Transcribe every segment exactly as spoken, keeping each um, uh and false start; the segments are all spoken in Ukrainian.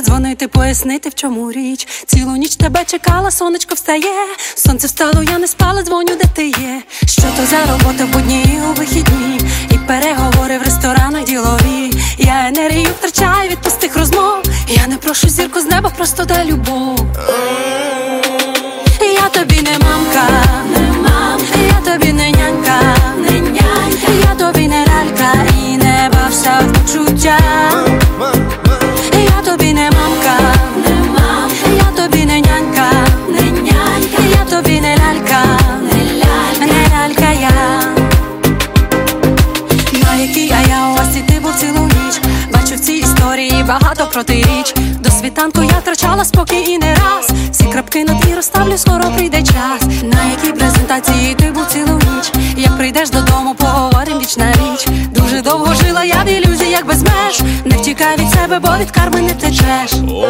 передзвонити, пояснити, в чому річ. Цілу ніч тебе чекала, сонечко встає, сонце встало, я не спала, дзвоню, де ти є. Що то за робота в будні і у вихідні, і переговори в ресторанах ділові. Я енергію втрачаю від пустих розмов, я не прошу зірку з неба, просто дай любов. Я тобі не мамка, не мамка, я тобі не нянька, не нянька, я тобі не лялька і не бався в почуття. Я тобі не мамка, не мамка, я тобі не нянька, не нянька, я тобі не лялька, не лялька, не лялька я. На якій, а я у вас і ти був цілу ніч. Бачу в цій історії багато протиріч. До світанку я втрачала спокій і не раз. Всі крапки над «і» розставлю, скоро прийде час. На якій презентації ти був цілу ніч. Як прийдеш додому, поговорим віч на віч. Дуже довго жила я в ілюзіях без меж. Не втікай від себе, бо від карми не втечеш.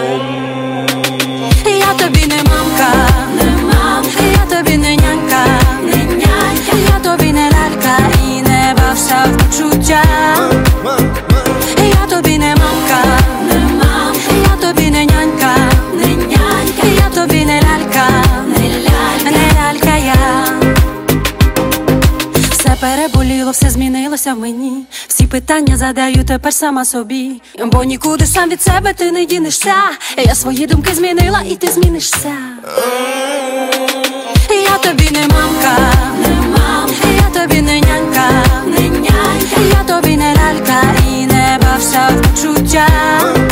Я тобі не мамка, не мамка, я тобі не нянька, не нянька, я тобі не лялька і не бався в почуття. Я тобі не мамка, не мамка, я тобі не нянька, не нянька, я тобі не лялька, не лялька, не лялька я. Все переболіло, все змінилося в мені. Всі питання задаю тепер сама собі, бо нікуди сам від себе ти не дінешся. Я свої думки змінила і ти змінишся. Я тобі не мамка, не мамка, я тобі не нянька, не нянька, я тобі не лялька і не бався в почуття.